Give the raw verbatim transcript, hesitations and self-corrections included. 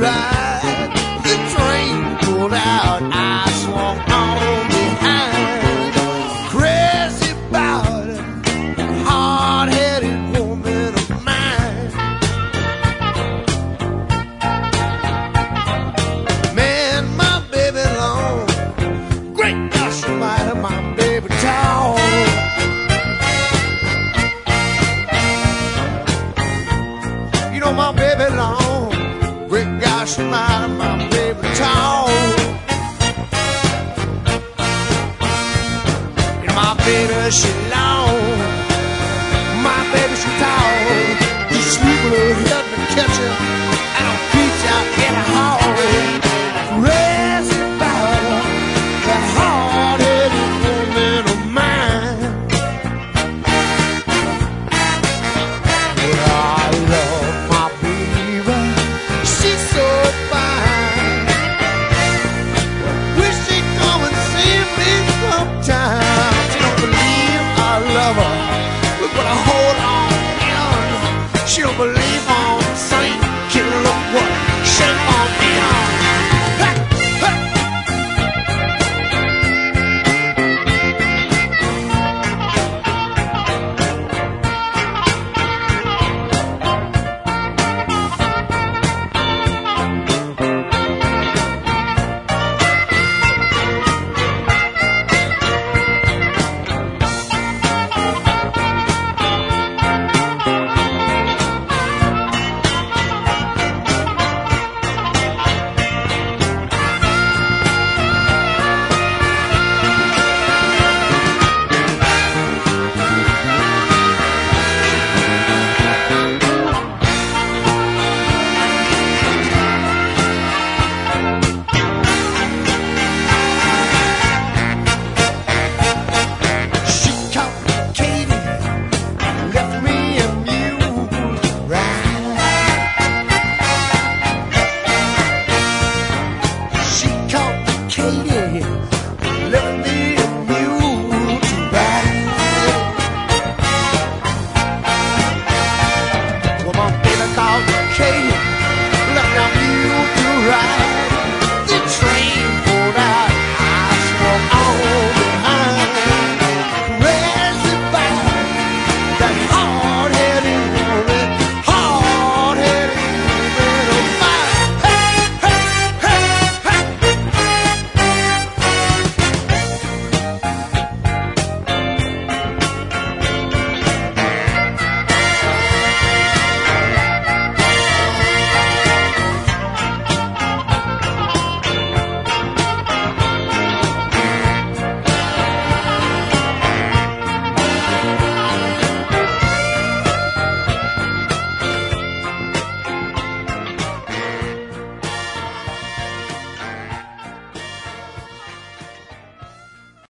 ride. The train pulled out, I swung on behind. Crazy about a hard-headed woman of mine. Man, my baby long, great gosh almighty, my baby tall. You know my baby long, great gosh almighty, my baby tall. And my baby she